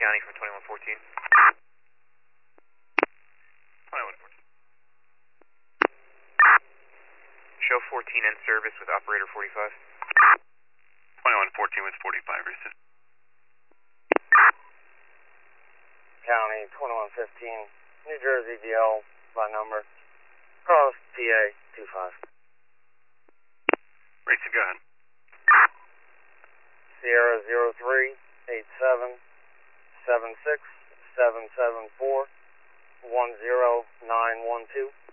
County from 2114. 2114. Show 14 in service with operator 45. 2114 with 45, receive. County 2115, New Jersey DL by number, cross PA 25. Receive, go ahead. Sierra 0387 76 774 10912.